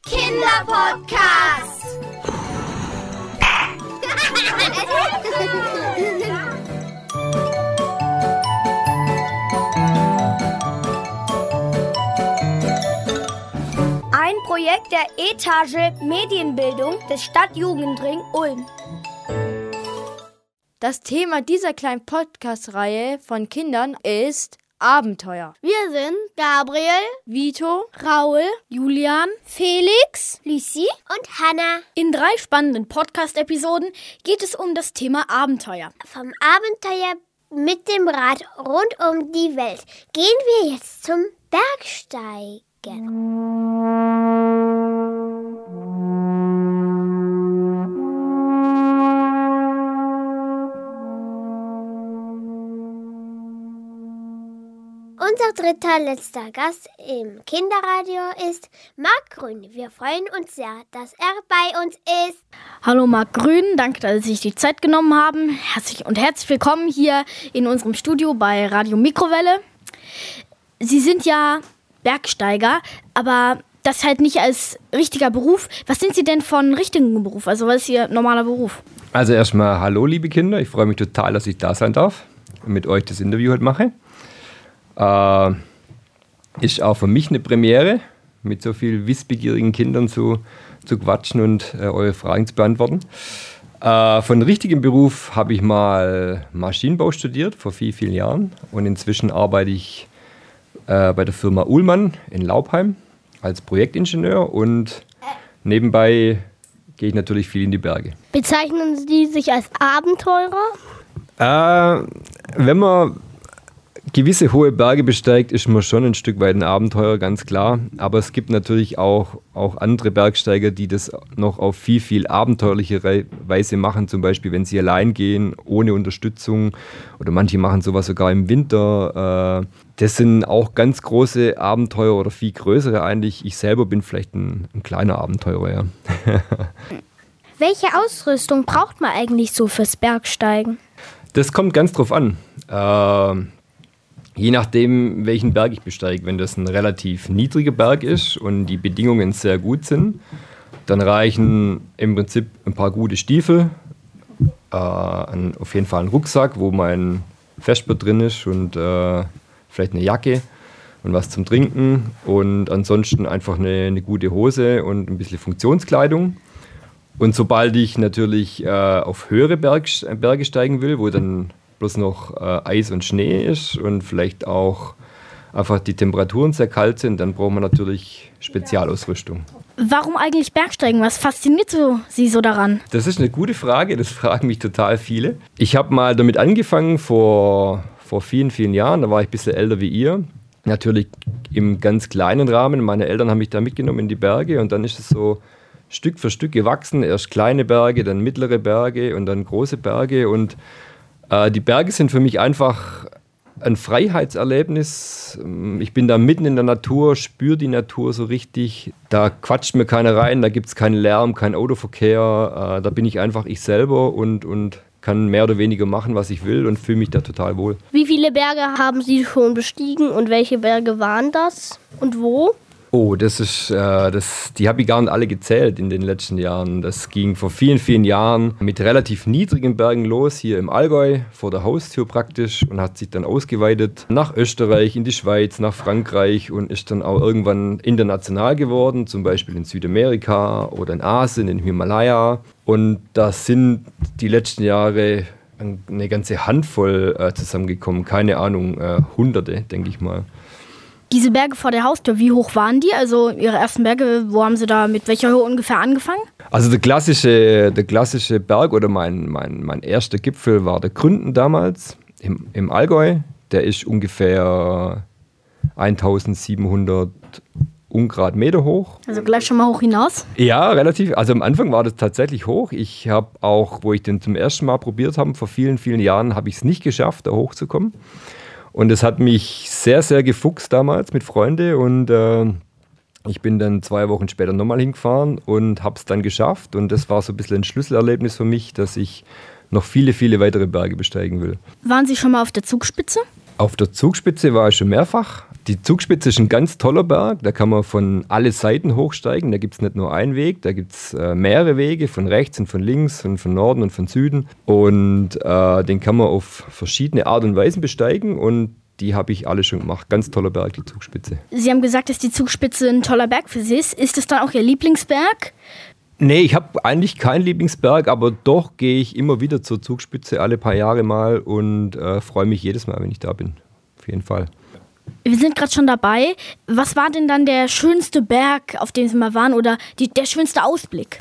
Kinderpodcast. Ein Projekt der Etage Medienbildung des Stadtjugendring Ulm. Das Thema dieser kleinen Podcast-Reihe von Kindern ist Abenteuer. Wir sind Gabriel, Vito, Raul, Julian, Felix, Lucy und Hannah. In 3 spannenden Podcast-Episoden geht es um das Thema Abenteuer. Vom Abenteuer mit dem Rad rund um die Welt gehen wir jetzt zum Bergsteigen. Unser letzter Gast im Kinderradio ist Marc Grün. Wir freuen uns sehr, dass er bei uns ist. Hallo Marc Grün, danke, dass Sie sich die Zeit genommen haben. Herzlich willkommen hier in unserem Studio bei Radio Mikrowelle. Sie sind ja Bergsteiger, aber das halt nicht als richtiger Beruf. Was sind Sie denn von richtigen Beruf? Also was ist Ihr normaler Beruf? Also erstmal hallo liebe Kinder, ich freue mich total, dass ich da sein darf und mit euch das Interview heute mache. Ist auch für mich eine Premiere, mit so vielen wissbegierigen Kindern zu quatschen und eure Fragen zu beantworten. Von richtigem Beruf habe ich mal Maschinenbau studiert, vor vielen Jahren. Und inzwischen arbeite ich bei der Firma Uhlmann in Laubheim als Projektingenieur. Und nebenbei gehe ich natürlich viel in die Berge. Bezeichnen Sie sich als Abenteurer? Wenn man gewisse hohe Berge besteigt, ist man schon ein Stück weit ein Abenteurer, ganz klar. Aber es gibt natürlich auch andere Bergsteiger, die das noch auf viel abenteuerlichere Weise machen. Zum Beispiel, wenn sie allein gehen, ohne Unterstützung. Oder manche machen sowas sogar im Winter. Das sind auch ganz große Abenteuer oder viel größere eigentlich. Ich selber bin vielleicht ein kleiner Abenteurer, ja. Welche Ausrüstung braucht man eigentlich so fürs Bergsteigen? Das kommt ganz drauf an. Je nachdem, welchen Berg ich besteige. Wenn das ein relativ niedriger Berg ist und die Bedingungen sehr gut sind, dann reichen im Prinzip ein paar gute Stiefel, auf jeden Fall ein Rucksack, wo mein Vesper drin ist und vielleicht eine Jacke und was zum Trinken und ansonsten einfach eine gute Hose und ein bisschen Funktionskleidung. Und sobald ich natürlich auf höhere Berge steigen will, wo dann bloß noch Eis und Schnee ist und vielleicht auch einfach die Temperaturen sehr kalt sind, dann braucht man natürlich Spezialausrüstung. Warum eigentlich Bergsteigen? Was fasziniert Sie so daran? Das ist eine gute Frage, das fragen mich total viele. Ich habe mal damit angefangen vor vielen Jahren, da war ich ein bisschen älter wie ihr. Natürlich im ganz kleinen Rahmen, meine Eltern haben mich da mitgenommen in die Berge und dann ist es so Stück für Stück gewachsen. Erst kleine Berge, dann mittlere Berge und dann große Berge und die Berge sind für mich einfach ein Freiheitserlebnis. Ich bin da mitten in der Natur, spüre die Natur so richtig. Da quatscht mir keiner rein, da gibt es keinen Lärm, keinen Autoverkehr. Da bin ich einfach ich selber und kann mehr oder weniger machen, was ich will und fühle mich da total wohl. Wie viele Berge haben Sie schon bestiegen und welche Berge waren das und wo? Oh, die habe ich gar nicht alle gezählt in den letzten Jahren. Das ging vor vielen Jahren mit relativ niedrigen Bergen los, hier im Allgäu, vor der Haustür praktisch und hat sich dann ausgeweitet nach Österreich, in die Schweiz, nach Frankreich und ist dann auch irgendwann international geworden, zum Beispiel in Südamerika oder in Asien, in Himalaya. Und da sind die letzten Jahre eine ganze Handvoll zusammengekommen, keine Ahnung, Hunderte, denke ich mal. Diese Berge vor der Haustür, wie hoch waren die? Also Ihre ersten Berge, wo haben Sie da mit welcher Höhe ungefähr angefangen? Also der klassische Berg oder mein erster Gipfel war der Gründen damals im Allgäu. Der ist ungefähr 1700 Ungrad-Meter hoch. Also gleich schon mal hoch hinaus? Ja, relativ. Also am Anfang war das tatsächlich hoch. Ich habe auch, wo ich den zum ersten Mal probiert habe, vor vielen Jahren, habe ich es nicht geschafft, da hochzukommen. Und es hat mich sehr, sehr gefuchst damals mit Freunden und ich bin dann 2 Wochen später nochmal hingefahren und habe es dann geschafft. Und das war so ein bisschen ein Schlüsselerlebnis für mich, dass ich noch viele weitere Berge besteigen will. Waren Sie schon mal auf der Zugspitze? Auf der Zugspitze war ich schon mehrfach. Die Zugspitze ist ein ganz toller Berg, da kann man von alle Seiten hochsteigen, da gibt es nicht nur einen Weg, da gibt es mehrere Wege, von rechts und von links und von Norden und von Süden und den kann man auf verschiedene Art und Weisen besteigen und die habe ich alle schon gemacht. Ganz toller Berg, die Zugspitze. Sie haben gesagt, dass die Zugspitze ein toller Berg für Sie ist. Ist das dann auch Ihr Lieblingsberg? Nee, ich habe eigentlich keinen Lieblingsberg, aber doch gehe ich immer wieder zur Zugspitze, alle paar Jahre mal und freue mich jedes Mal, wenn ich da bin. Auf jeden Fall. Wir sind gerade schon dabei. Was war denn dann der schönste Berg, auf dem Sie mal waren oder der schönste Ausblick?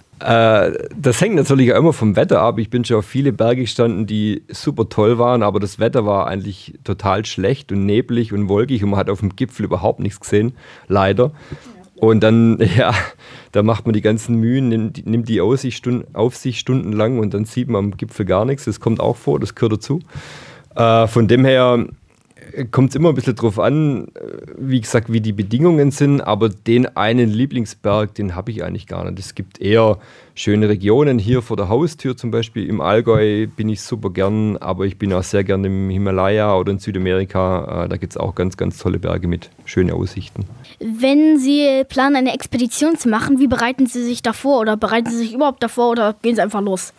Das hängt natürlich auch immer vom Wetter ab. Ich bin schon auf viele Berge gestanden, die super toll waren, aber das Wetter war eigentlich total schlecht und neblig und wolkig und man hat auf dem Gipfel überhaupt nichts gesehen, leider. Und dann, da macht man die ganzen Mühen, nimmt die auf sich stundenlang und dann sieht man am Gipfel gar nichts. Das kommt auch vor, das gehört dazu. Von dem her kommt es immer ein bisschen drauf an, wie gesagt, wie die Bedingungen sind, aber den einen Lieblingsberg, den habe ich eigentlich gar nicht. Es gibt eher schöne Regionen, hier vor der Haustür zum Beispiel, im Allgäu bin ich super gern, aber ich bin auch sehr gern im Himalaya oder in Südamerika, da gibt es auch ganz, ganz tolle Berge mit schönen Aussichten. Wenn Sie planen, eine Expedition zu machen, wie bereiten Sie sich davor oder bereiten Sie sich überhaupt davor oder gehen Sie einfach los?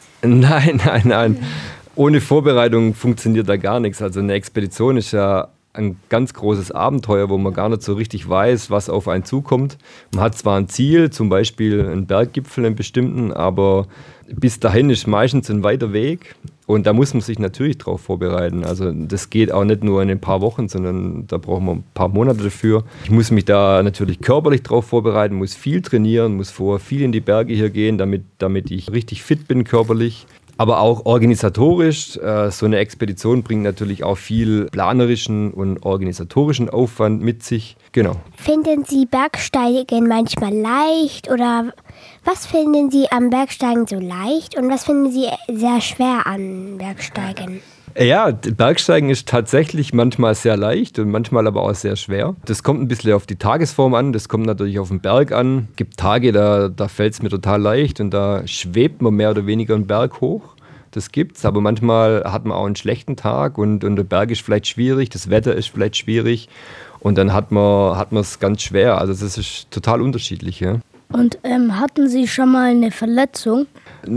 Nein. Ohne Vorbereitung funktioniert da gar nichts. Also eine Expedition ist ja ein ganz großes Abenteuer, wo man gar nicht so richtig weiß, was auf einen zukommt. Man hat zwar ein Ziel, zum Beispiel einen Berggipfel, einen bestimmten, aber bis dahin ist meistens ein weiter Weg und da muss man sich natürlich drauf vorbereiten. Also das geht auch nicht nur in ein paar Wochen, sondern da braucht man ein paar Monate dafür. Ich muss mich da natürlich körperlich drauf vorbereiten, muss viel trainieren, muss vorher viel in die Berge hier gehen, damit ich richtig fit bin körperlich. Aber auch organisatorisch, so eine Expedition bringt natürlich auch viel planerischen und organisatorischen Aufwand mit sich. Genau. Finden Sie Bergsteigen manchmal leicht oder was finden Sie am Bergsteigen so leicht und was finden Sie sehr schwer an Bergsteigen? Ja, Bergsteigen ist tatsächlich manchmal sehr leicht und manchmal aber auch sehr schwer. Das kommt ein bisschen auf die Tagesform an, das kommt natürlich auf den Berg an. Es gibt Tage, da fällt es mir total leicht und da schwebt man mehr oder weniger einen Berg hoch. Das gibt's, aber manchmal hat man auch einen schlechten Tag und der Berg ist vielleicht schwierig, das Wetter ist vielleicht schwierig und dann hat man es ganz schwer. Also das ist total unterschiedlich. Ja. Und hatten Sie schon mal eine Verletzung?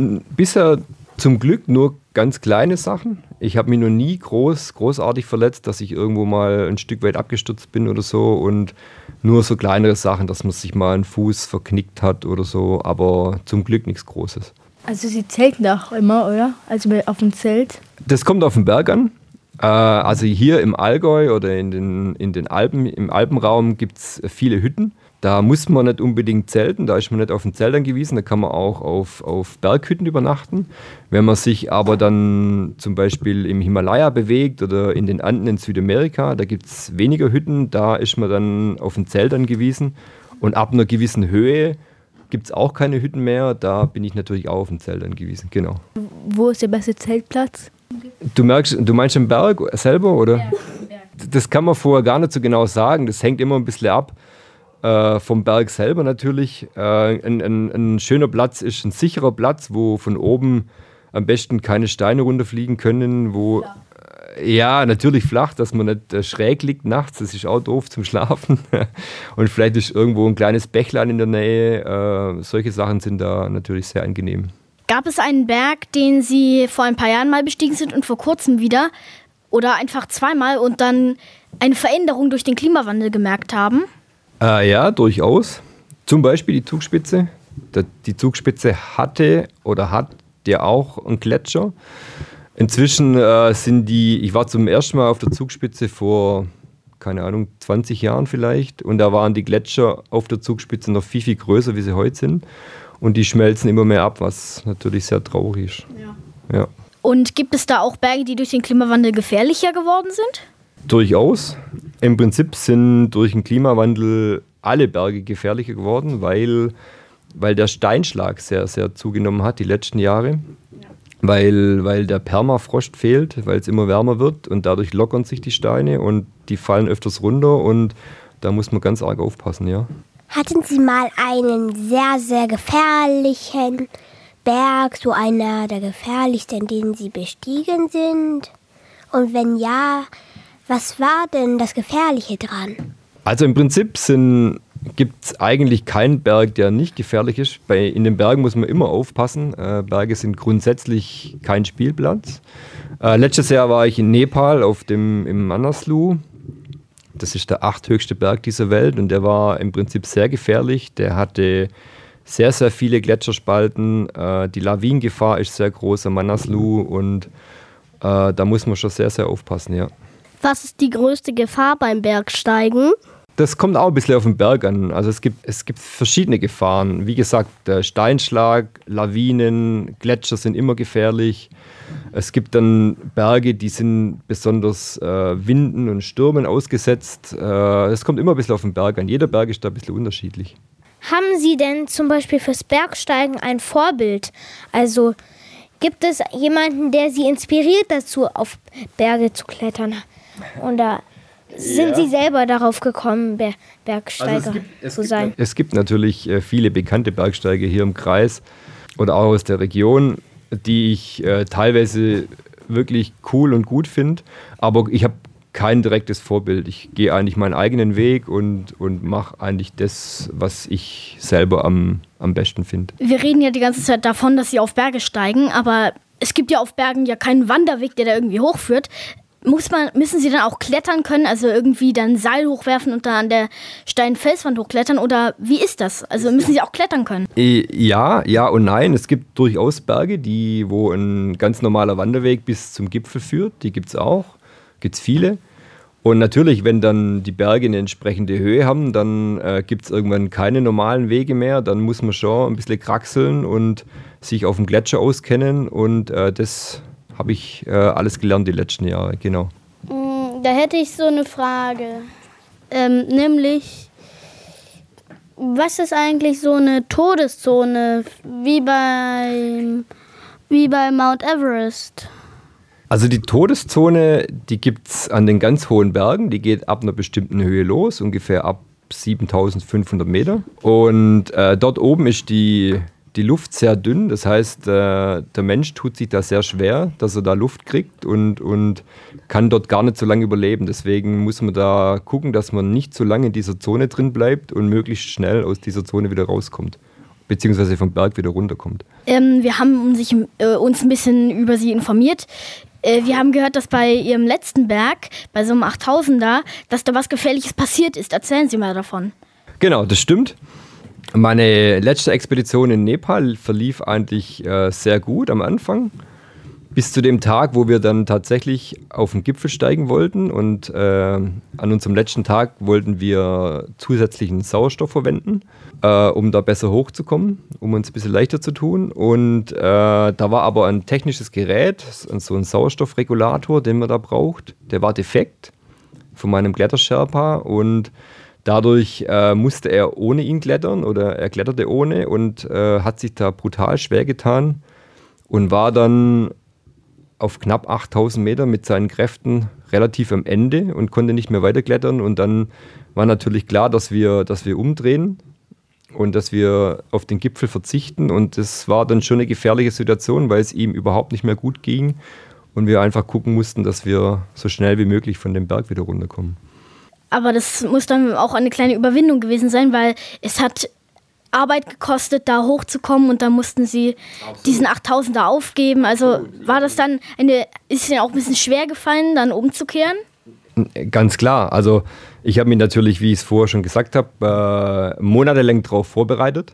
Bisher zum Glück nur ganz kleine Sachen. Ich habe mich noch nie großartig verletzt, dass ich irgendwo mal ein Stück weit abgestürzt bin oder so und nur so kleinere Sachen, dass man sich mal einen Fuß verknickt hat oder so, aber zum Glück nichts Großes. Also Sie zelten doch immer, oder? Also auf dem Zelt? Das kommt auf den Berg an. Also hier im Allgäu oder in den Alpen, im Alpenraum gibt es viele Hütten. Da muss man nicht unbedingt zelten, da ist man nicht auf ein Zelt angewiesen, da kann man auch auf Berghütten übernachten. Wenn man sich aber dann zum Beispiel im Himalaya bewegt oder in den Anden in Südamerika, da gibt es weniger Hütten, da ist man dann auf ein Zelt angewiesen. Und ab einer gewissen Höhe gibt es auch keine Hütten mehr, da bin ich natürlich auch auf ein Zelt angewiesen, genau. Wo ist der beste Zeltplatz? Du meinst den Berg selber, oder? Ja, den Berg. Das kann man vorher gar nicht so genau sagen, das hängt immer ein bisschen ab. Vom Berg selber natürlich. Ein schöner Platz ist ein sicherer Platz, wo von oben am besten keine Steine runterfliegen können, wo ja, natürlich flach, dass man nicht schräg liegt nachts, das ist auch doof zum Schlafen. Und vielleicht ist irgendwo ein kleines Bächlein in der Nähe. Solche Sachen sind da natürlich sehr angenehm. Gab es einen Berg, den Sie vor ein paar Jahren mal bestiegen sind und vor kurzem wieder oder einfach zweimal und dann eine Veränderung durch den Klimawandel gemerkt haben? Ja, durchaus. Zum Beispiel die Zugspitze. Die Zugspitze hatte oder hat ja auch einen Gletscher. Inzwischen ich war zum ersten Mal auf der Zugspitze vor, keine Ahnung, 20 Jahren vielleicht. Und da waren die Gletscher auf der Zugspitze noch viel, viel größer, wie sie heute sind. Und die schmelzen immer mehr ab, was natürlich sehr traurig ist. Ja. Und gibt es da auch Berge, die durch den Klimawandel gefährlicher geworden sind? Durchaus. Im Prinzip sind durch den Klimawandel alle Berge gefährlicher geworden, weil der Steinschlag sehr, sehr zugenommen hat die letzten Jahre. Ja. Weil der Permafrost fehlt, weil es immer wärmer wird und dadurch lockern sich die Steine und die fallen öfters runter und da muss man ganz arg aufpassen, ja. Hatten Sie mal einen sehr, sehr gefährlichen Berg, so einer der gefährlichsten, den Sie bestiegen sind? Und wenn ja, was war denn das Gefährliche dran? Also im Prinzip gibt es eigentlich keinen Berg, der nicht gefährlich ist. In den Bergen muss man immer aufpassen. Berge sind grundsätzlich kein Spielplatz. Letztes Jahr war ich in Nepal im Manaslu. Das ist der 8. höchste Berg dieser Welt und der war im Prinzip sehr gefährlich. Der hatte sehr, sehr viele Gletscherspalten. Die Lawinengefahr ist sehr groß am Manaslu und da muss man schon sehr, sehr aufpassen, ja. Was ist die größte Gefahr beim Bergsteigen? Das kommt auch ein bisschen auf den Berg an. Also es gibt verschiedene Gefahren. Wie gesagt, Steinschlag, Lawinen, Gletscher sind immer gefährlich. Es gibt dann Berge, die sind besonders Winden und Stürmen ausgesetzt. Es kommt immer ein bisschen auf den Berg an. Jeder Berg ist da ein bisschen unterschiedlich. Haben Sie denn zum Beispiel fürs Bergsteigen ein Vorbild? Also gibt es jemanden, der Sie inspiriert dazu, auf Berge zu klettern? Oder sind Sie selber darauf gekommen, Bergsteiger zu sein? Es gibt natürlich viele bekannte Bergsteiger hier im Kreis oder auch aus der Region, die ich teilweise wirklich cool und gut finde. Aber ich habe kein direktes Vorbild. Ich gehe eigentlich meinen eigenen Weg und mache eigentlich das, was ich selber am besten finde. Wir reden ja die ganze Zeit davon, dass Sie auf Berge steigen, aber es gibt ja auf Bergen ja keinen Wanderweg, der da irgendwie hochführt. Müssen Sie dann auch klettern können, also irgendwie dann ein Seil hochwerfen und dann an der steilen Felswand hochklettern oder wie ist das? Also müssen Sie auch klettern können? Ja und nein. Es gibt durchaus Berge, wo ein ganz normaler Wanderweg bis zum Gipfel führt. Die gibt es auch, gibt es viele. Und natürlich, wenn dann die Berge eine entsprechende Höhe haben, dann gibt es irgendwann keine normalen Wege mehr. Dann muss man schon ein bisschen kraxeln und sich auf dem Gletscher auskennen und das habe ich alles gelernt die letzten Jahre, genau. Da hätte ich so eine Frage. Nämlich, was ist eigentlich so eine Todeszone wie bei Mount Everest? Also die Todeszone, die gibt es an den ganz hohen Bergen. Die geht ab einer bestimmten Höhe los, ungefähr ab 7500 Meter. Und dort oben ist die Luft sehr dünn, das heißt, der Mensch tut sich da sehr schwer, dass er da Luft kriegt und kann dort gar nicht so lange überleben. Deswegen muss man da gucken, dass man nicht so lange in dieser Zone drin bleibt und möglichst schnell aus dieser Zone wieder rauskommt, beziehungsweise vom Berg wieder runterkommt. Wir haben uns ein bisschen über Sie informiert. Wir haben gehört, dass bei Ihrem letzten Berg, bei so einem 8000er, dass da was Gefährliches passiert ist. Erzählen Sie mal davon. Genau, das stimmt. Meine letzte Expedition in Nepal verlief eigentlich sehr gut am Anfang, bis zu dem Tag, wo wir dann tatsächlich auf den Gipfel steigen wollten und an unserem letzten Tag wollten wir zusätzlichen Sauerstoff verwenden, um da besser hochzukommen, um uns ein bisschen leichter zu tun. Und da war aber ein technisches Gerät, so ein Sauerstoffregulator, den man da braucht, der war defekt von meinem Klettersherpa und dadurch musste er ohne ihn klettern oder er kletterte ohne und hat sich da brutal schwer getan und war dann auf knapp 8000 Meter mit seinen Kräften relativ am Ende und konnte nicht mehr weiterklettern. Und dann war natürlich klar, dass wir umdrehen und dass wir auf den Gipfel verzichten. Und das war dann schon eine gefährliche Situation, weil es ihm überhaupt nicht mehr gut ging und wir einfach gucken mussten, dass wir so schnell wie möglich von dem Berg wieder runterkommen. Aber das muss dann auch eine kleine Überwindung gewesen sein, weil es hat Arbeit gekostet, da hochzukommen und dann mussten Sie diesen 8000er aufgeben. Also war das dann ist Ihnen auch ein bisschen schwer gefallen, dann umzukehren? Ganz klar. Also ich habe mich natürlich, wie ich es vorher schon gesagt habe, monatelang darauf vorbereitet.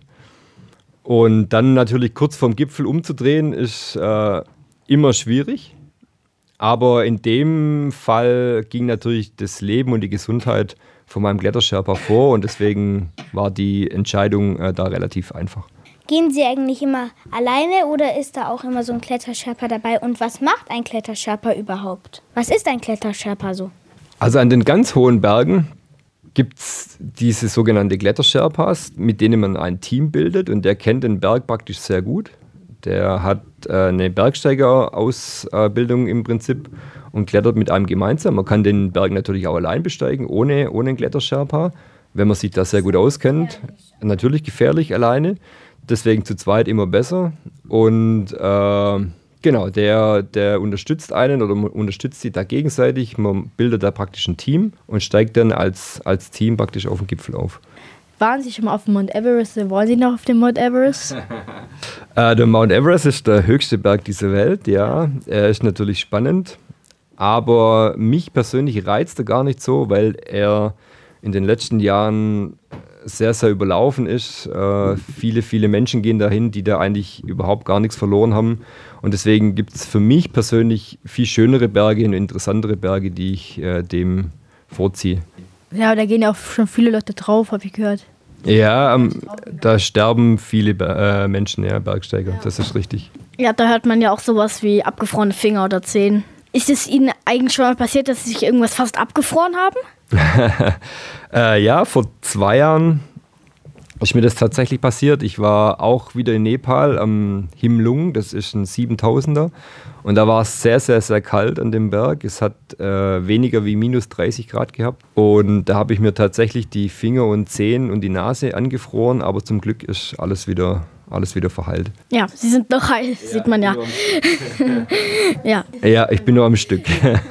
Und dann natürlich kurz vorm Gipfel umzudrehen, ist immer schwierig. Aber in dem Fall ging natürlich das Leben und die Gesundheit von meinem Klettersherpa vor und deswegen war die Entscheidung da relativ einfach. Gehen Sie eigentlich immer alleine oder ist da auch immer so ein Klettersherpa dabei? Und was macht ein Klettersherpa überhaupt? Was ist ein Klettersherpa so? Also an den ganz hohen Bergen gibt es diese sogenannte Klettersherpas, mit denen man ein Team bildet und der kennt den Berg praktisch sehr gut. Der hat eine Bergsteigerausbildung im Prinzip und klettert mit einem gemeinsam. Man kann den Berg natürlich auch allein besteigen, ohne einen Klettersherpa, wenn man sich da sehr gut auskennt. Natürlich gefährlich alleine, deswegen zu zweit immer besser. Und Genau, der unterstützt einen oder man unterstützt sie da gegenseitig. Man bildet da praktisch ein Team und steigt dann als Team praktisch auf den Gipfel auf. Waren Sie schon mal auf dem Mount Everest? Wollen Sie noch auf dem Mount Everest? Der Mount Everest ist der höchste Berg dieser Welt, ja. Er ist natürlich spannend, aber mich persönlich reizt er gar nicht so, weil er in den letzten Jahren sehr, sehr überlaufen ist. Viele Menschen gehen dahin, die da eigentlich überhaupt gar nichts verloren haben. Und deswegen gibt es für mich persönlich viel schönere Berge und interessantere Berge, die ich dem vorziehe. Ja, da gehen ja auch schon viele Leute drauf, habe ich gehört. Ja, da sterben viele Menschen, ja, Bergsteiger, das ist richtig. Ja, da hört man ja auch sowas wie abgefrorene Finger oder Zehen. Ist es Ihnen eigentlich schon mal passiert, dass Sie sich irgendwas fast abgefroren haben? Ja, vor 2 Jahren ist mir das tatsächlich passiert. Ich war auch wieder in Nepal am Himlung, das ist ein 7000er. Und da war es sehr, sehr, sehr kalt an dem Berg. Es hat weniger wie minus 30 Grad gehabt. Und da habe ich mir tatsächlich die Finger und Zehen und die Nase angefroren. Aber zum Glück ist alles wieder verheilt. Ja, Sie sind noch heil, sieht man ja. Ja, ich bin nur am Stück.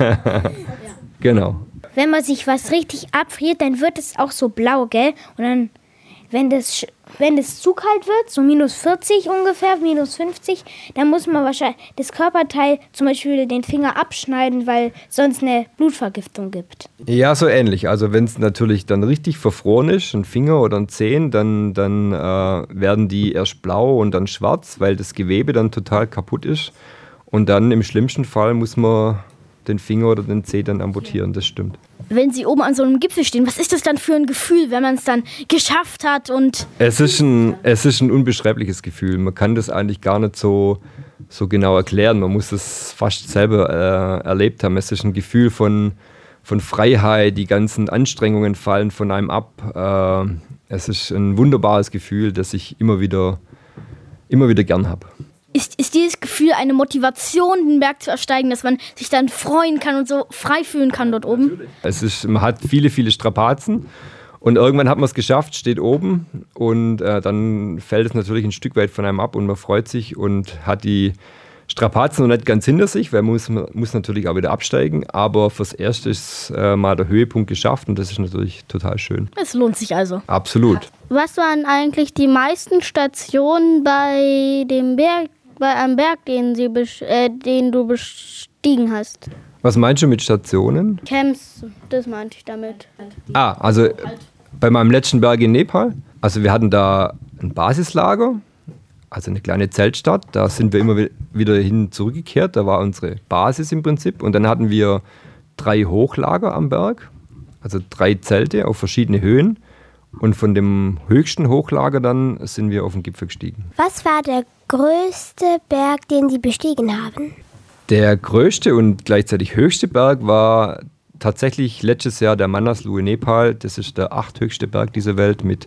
Genau. Wenn man sich was richtig abfriert, dann wird es auch so blau, gell? Und dann, wenn das zu kalt wird, so minus 40 ungefähr, minus 50, dann muss man wahrscheinlich das Körperteil, zum Beispiel den Finger abschneiden, weil sonst eine Blutvergiftung gibt. Ja, so ähnlich. Also wenn es natürlich dann richtig verfroren ist, ein Finger oder ein Zehen, dann werden die erst blau und dann schwarz, weil das Gewebe dann total kaputt ist. Und dann im schlimmsten Fall muss man den Finger oder den Zeh dann amputieren, das stimmt. Wenn Sie oben an so einem Gipfel stehen, was ist das dann für ein Gefühl, wenn man es dann geschafft hat? Und es ist ein unbeschreibliches Gefühl. Man kann das eigentlich gar nicht so genau erklären. Man muss es fast selber erlebt haben. Es ist ein Gefühl von Freiheit, die ganzen Anstrengungen fallen von einem ab. Es ist ein wunderbares Gefühl, das ich immer wieder gern habe. Ist dieses Gefühl eine Motivation, den Berg zu ersteigen, dass man sich dann freuen kann und so frei fühlen kann dort oben? Man hat viele Strapazen und irgendwann hat man es geschafft, steht oben und dann fällt es natürlich ein Stück weit von einem ab und man freut sich und hat die Strapazen noch nicht ganz hinter sich, weil man muss natürlich auch wieder absteigen, aber fürs Erste ist mal der Höhepunkt geschafft und das ist natürlich total schön. Es lohnt sich also. Absolut. Was waren eigentlich die meisten Stationen bei einem Berg, den du bestiegen hast? Was meinst du mit Stationen? Camps, das meinte ich damit. Also bei meinem letzten Berg in Nepal, also wir hatten da ein Basislager, also eine kleine Zeltstadt, da sind wir immer wieder hin zurückgekehrt, da war unsere Basis im Prinzip und dann hatten wir 3 Hochlager am Berg, also 3 Zelte auf verschiedene Höhen. Und von dem höchsten Hochlager dann sind wir auf den Gipfel gestiegen. Was war der größte Berg, den Sie bestiegen haben? Der größte und gleichzeitig höchste Berg war tatsächlich letztes Jahr der Manaslu in Nepal. Das ist der 8. höchste Berg dieser Welt mit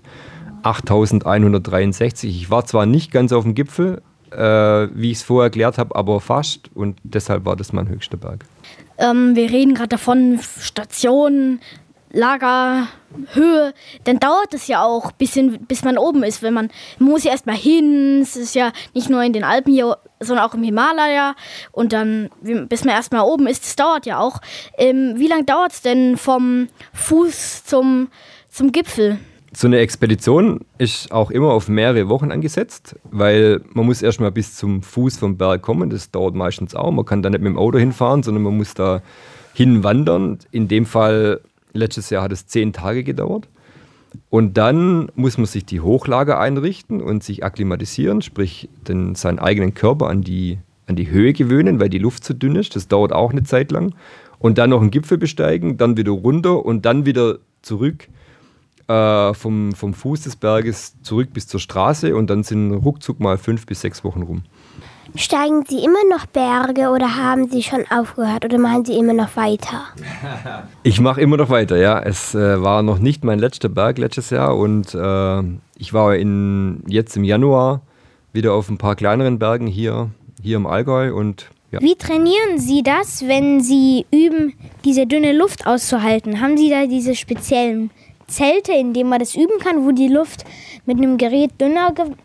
8.163. Ich war zwar nicht ganz auf dem Gipfel, wie ich es vorher erklärt habe, aber fast. Und deshalb war das mein höchster Berg. Wir reden gerade davon, Stationen, Lager, Höhe, dann dauert es ja auch ein bisschen, bis man oben ist. Man muss ja erstmal hin, es ist ja nicht nur in den Alpen hier, sondern auch im Himalaya. Und dann, bis man erstmal oben ist, das dauert ja auch. Wie lange dauert es denn vom Fuß zum Gipfel? So eine Expedition ist auch immer auf mehrere Wochen angesetzt, weil man muss erstmal bis zum Fuß vom Berg kommen. Das dauert meistens auch. Man kann da nicht mit dem Auto hinfahren, sondern man muss da hinwandern. In dem Fall letztes Jahr hat es 10 Tage gedauert. Und dann muss man sich die Hochlager einrichten und sich akklimatisieren, sprich seinen eigenen Körper an die Höhe gewöhnen, weil die Luft zu dünn ist. Das dauert auch eine Zeit lang. Und dann noch einen Gipfel besteigen, dann wieder runter und dann wieder zurück vom Fuß des Berges zurück bis zur Straße. Und dann sind ruckzuck mal 5 bis 6 Wochen rum. Steigen Sie immer noch Berge oder haben Sie schon aufgehört oder machen Sie immer noch weiter? Ich mache immer noch weiter, ja. Es war noch nicht mein letzter Berg letztes Jahr und ich war jetzt im Januar wieder auf ein paar kleineren Bergen hier im Allgäu und ja. Wie trainieren Sie das, wenn Sie üben, diese dünne Luft auszuhalten? Haben Sie da diese speziellen Zelte, in denen man das üben kann, wo die Luft mit einem Gerät dünner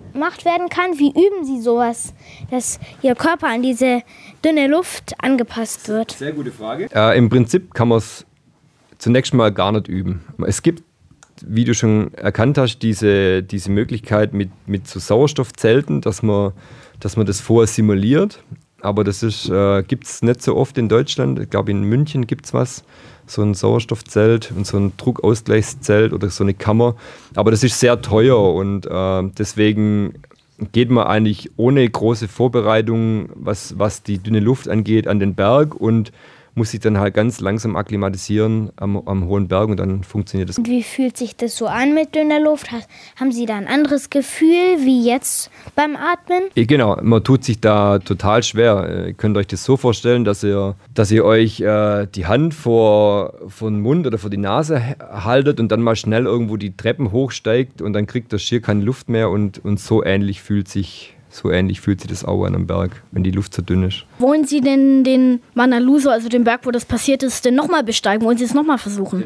gemacht werden kann? Wie üben Sie sowas, dass Ihr Körper an diese dünne Luft angepasst wird? Sehr gute Frage. Im Prinzip kann man es zunächst mal gar nicht üben. Es gibt, wie du schon erkannt hast, diese Möglichkeit mit so Sauerstoffzelten, dass man das vorher simuliert. Aber das gibt es nicht so oft in Deutschland. Ich glaube, in München gibt es was, so ein Sauerstoffzelt und so ein Druckausgleichszelt oder so eine Kammer. Aber das ist sehr teuer und deswegen geht man eigentlich ohne große Vorbereitung, was die dünne Luft angeht, an den Berg und muss sich dann halt ganz langsam akklimatisieren am hohen Berg und dann funktioniert das. Und wie fühlt sich das so an mit dünner Luft? Haben Sie da ein anderes Gefühl wie jetzt beim Atmen? Genau, man tut sich da total schwer. Ihr könnt euch das so vorstellen, dass ihr euch die Hand vor den Mund oder vor die Nase haltet und dann mal schnell irgendwo die Treppen hochsteigt und dann kriegt das schier keine Luft mehr und so ähnlich fühlt sich das auch an einem Berg, wenn die Luft so dünn ist. Wollen Sie denn den Manaslu, also den Berg, wo das passiert ist, denn nochmal besteigen? Wollen Sie es nochmal versuchen?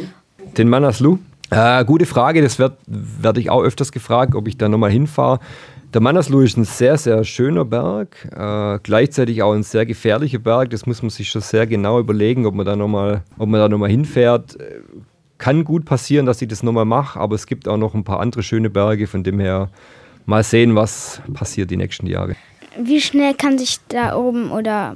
Den Manaslu? Gute Frage, das werd ich auch öfters gefragt, ob ich da nochmal hinfahre. Der Manaslu ist ein sehr, sehr schöner Berg, gleichzeitig auch ein sehr gefährlicher Berg. Das muss man sich schon sehr genau überlegen, ob man da nochmal hinfährt. Kann gut passieren, dass ich das nochmal mache, aber es gibt auch noch ein paar andere schöne Berge, von dem her mal sehen, was passiert die nächsten Jahre. Wie schnell kann sich da oben oder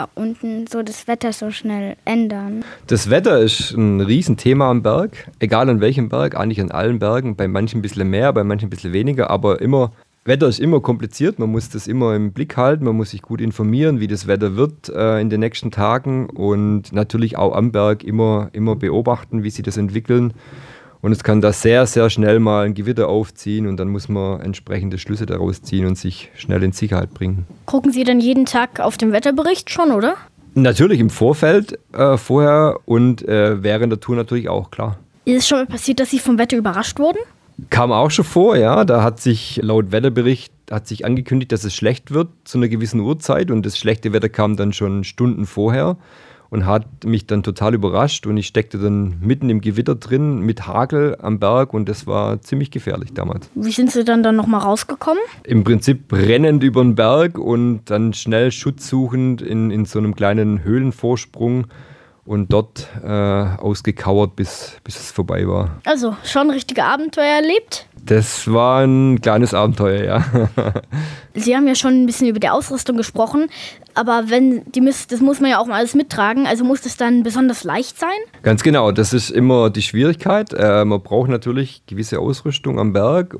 unten so das Wetter so schnell ändern? Das Wetter ist ein Riesenthema am Berg, egal an welchem Berg, eigentlich an allen Bergen, bei manchen ein bisschen mehr, bei manchen ein bisschen weniger, aber Wetter ist immer kompliziert, man muss das immer im Blick halten, man muss sich gut informieren, wie das Wetter wird in den nächsten Tagen und natürlich auch am Berg immer beobachten, wie sich das entwickeln. Und es kann da sehr, sehr schnell mal ein Gewitter aufziehen und dann muss man entsprechende Schlüsse daraus ziehen und sich schnell in Sicherheit bringen. Gucken Sie dann jeden Tag auf den Wetterbericht schon, oder? Natürlich im Vorfeld vorher und während der Tour natürlich auch, klar. Ist es schon mal passiert, dass Sie vom Wetter überrascht wurden? Kam auch schon vor, ja. Da hat sich laut Wetterbericht angekündigt, dass es schlecht wird zu einer gewissen Uhrzeit und das schlechte Wetter kam dann schon Stunden vorher. Und hat mich dann total überrascht und ich steckte dann mitten im Gewitter drin mit Hagel am Berg und das war ziemlich gefährlich damals. Wie sind Sie dann nochmal rausgekommen? Im Prinzip rennend über den Berg und dann schnell Schutz suchend in so einem kleinen Höhlenvorsprung und dort ausgekauert, bis es vorbei war. Also schon richtige Abenteuer erlebt? Das war ein kleines Abenteuer, ja. Sie haben ja schon ein bisschen über die Ausrüstung gesprochen, aber das muss man ja auch mal alles mittragen, also muss das dann besonders leicht sein? Ganz genau, das ist immer die Schwierigkeit. Man braucht natürlich gewisse Ausrüstung am Berg,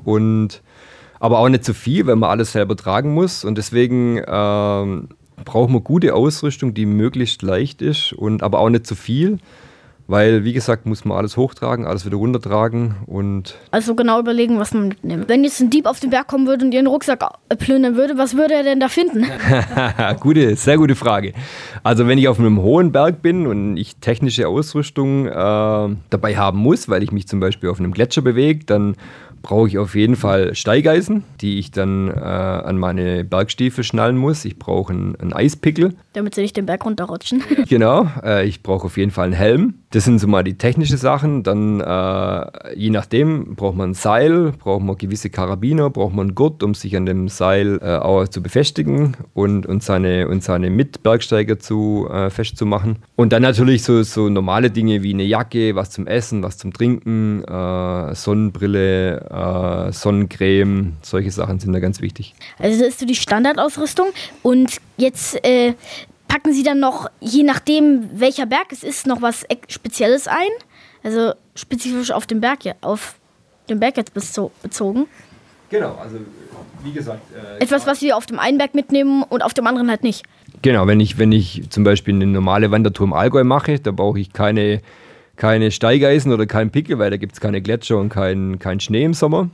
aber auch nicht zu viel, weil man alles selber tragen muss und deswegen braucht man gute Ausrüstung, die möglichst leicht ist, aber auch nicht zu viel. Weil, wie gesagt, muss man alles hochtragen, alles wieder runtertragen und... Also genau überlegen, was man mitnimmt. Wenn jetzt ein Dieb auf den Berg kommen würde und ihren Rucksack plündern würde, was würde er denn da finden? Sehr gute Frage. Also wenn ich auf einem hohen Berg bin und ich technische Ausrüstung dabei haben muss, weil ich mich zum Beispiel auf einem Gletscher bewege, dann brauche ich auf jeden Fall Steigeisen, die ich dann an meine Bergstiefel schnallen muss. Ich brauche einen Eispickel. Damit sie nicht den Berg runterrutschen. Genau, ich brauche auf jeden Fall einen Helm. Das sind so mal die technischen Sachen. Dann, je nachdem, braucht man ein Seil, braucht man gewisse Karabiner, braucht man einen Gurt, um sich an dem Seil auch zu befestigen und seine Mitbergsteiger festzumachen. Und dann natürlich so normale Dinge wie eine Jacke, was zum Essen, was zum Trinken, Sonnenbrille, Sonnencreme, solche Sachen sind da ganz wichtig. Also das ist so die Standardausrüstung und jetzt packen Sie dann noch, je nachdem welcher Berg es ist, noch was Spezielles ein? Also spezifisch auf den Berg jetzt bezogen? Genau, also wie gesagt... Etwas, was Sie auf dem einen Berg mitnehmen und auf dem anderen halt nicht? Genau, wenn ich zum Beispiel eine normale Wandertour im Allgäu mache, da brauche ich keine Steigeisen oder keinen Pickel, weil da gibt es keine Gletscher und kein Schnee im Sommer.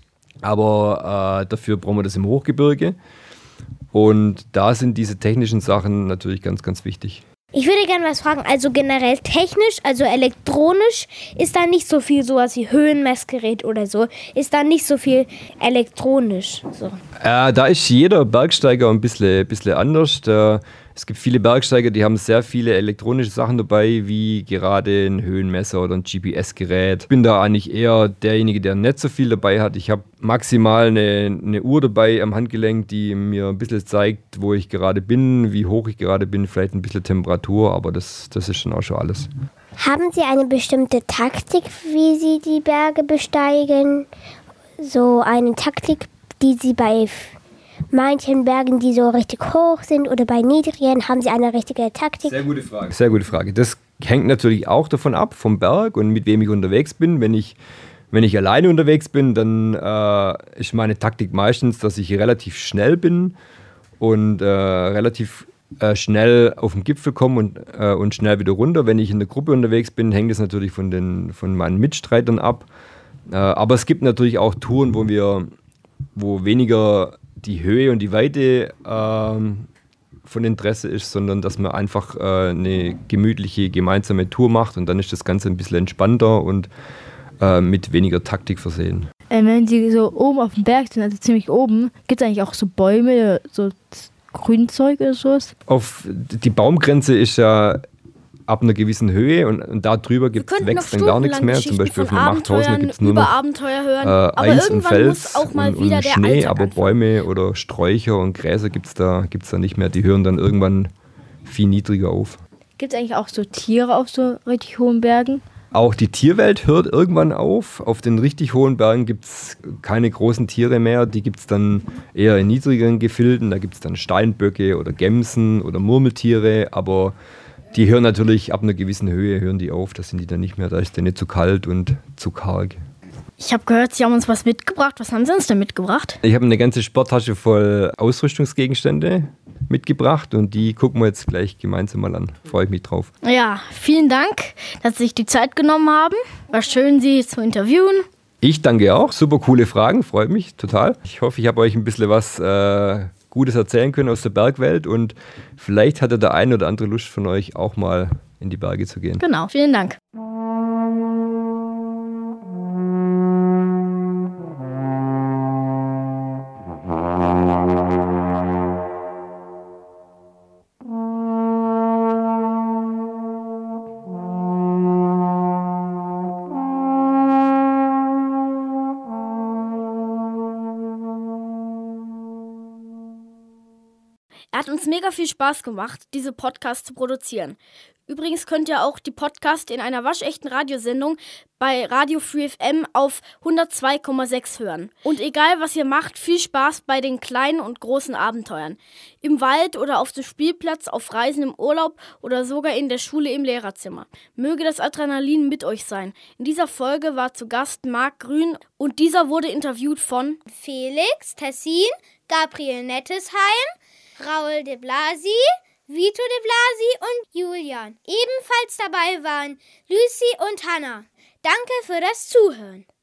Aber dafür brauchen wir das im Hochgebirge. Und da sind diese technischen Sachen natürlich ganz, ganz wichtig. Ich würde gerne was fragen, also generell technisch, also elektronisch, ist da nicht so viel sowas wie Höhenmessgerät oder so? Ist da nicht so viel elektronisch? So. Da ist jeder Bergsteiger ein bisschen anders. Es gibt viele Bergsteiger, die haben sehr viele elektronische Sachen dabei, wie gerade ein Höhenmesser oder ein GPS-Gerät. Ich bin da eigentlich eher derjenige, der nicht so viel dabei hat. Ich habe maximal eine Uhr dabei am Handgelenk, die mir ein bisschen zeigt, wo ich gerade bin, wie hoch ich gerade bin, vielleicht ein bisschen Temperatur, aber das ist schon auch schon alles. Haben Sie eine bestimmte Taktik, wie Sie die Berge besteigen? So eine Taktik, die Sie bei manchen Bergen, die so richtig hoch sind oder bei niedrigen, haben Sie eine richtige Taktik? Sehr gute Frage. Sehr gute Frage. Das hängt natürlich auch davon ab, vom Berg und mit wem ich unterwegs bin. Wenn ich alleine unterwegs bin, dann ist meine Taktik meistens, dass ich relativ schnell bin und relativ schnell auf den Gipfel komme und schnell wieder runter. Wenn ich in der Gruppe unterwegs bin, hängt es natürlich von meinen Mitstreitern ab. Aber es gibt natürlich auch Touren, wo weniger die Höhe und die Weite von Interesse ist, sondern dass man einfach eine gemütliche gemeinsame Tour macht und dann ist das Ganze ein bisschen entspannter und mit weniger Taktik versehen. Wenn Sie so oben auf dem Berg sind, also ziemlich oben, gibt es eigentlich auch so Bäume, so Grünzeug oder sowas? Die Baumgrenze ist ja ab einer gewissen Höhe und da drüber wächst dann gar nichts mehr. Zum Beispiel auf dem Machthausen gibt es nur noch Eis und Fels und Schnee, aber Bäume oder Sträucher und Gräser gibt's da nicht mehr. Die hören dann irgendwann viel niedriger auf. Gibt es eigentlich auch so Tiere auf so richtig hohen Bergen? Auch die Tierwelt hört irgendwann auf. Auf den richtig hohen Bergen gibt es keine großen Tiere mehr. Die gibt es dann eher in niedrigeren Gefilden. Da gibt es dann Steinböcke oder Gämsen oder Murmeltiere. Aber die hören natürlich ab einer gewissen Höhe hören die auf. Da sind die dann nicht mehr. Da ist denen zu kalt und zu karg. Ich habe gehört, Sie haben uns was mitgebracht. Was haben Sie uns denn mitgebracht? Ich habe eine ganze Sporttasche voll Ausrüstungsgegenstände mitgebracht und die gucken wir jetzt gleich gemeinsam mal an. Freue ich mich drauf. Ja, vielen Dank, dass Sie sich die Zeit genommen haben. War schön, Sie zu interviewen. Ich danke auch. Super coole Fragen. Freut mich total. Ich hoffe, ich habe euch ein bisschen was Gutes erzählen können aus der Bergwelt und vielleicht hatte der ein oder andere Lust von euch auch mal in die Berge zu gehen. Genau, vielen Dank. Er hat uns mega viel Spaß gemacht, diese Podcasts zu produzieren. Übrigens könnt ihr auch die Podcasts in einer waschechten Radiosendung bei Radio Free FM auf 102,6 hören. Und egal was ihr macht, viel Spaß bei den kleinen und großen Abenteuern. Im Wald oder auf dem Spielplatz, auf Reisen im Urlaub oder sogar in der Schule im Lehrerzimmer. Möge das Adrenalin mit euch sein. In dieser Folge war zu Gast Marc Grün und dieser wurde interviewt von Felix Tessin, Gabriel Nettesheim, Raul de Blasi, Vito de Blasi und Julian. Ebenfalls dabei waren Lucy und Hannah. Danke für das Zuhören.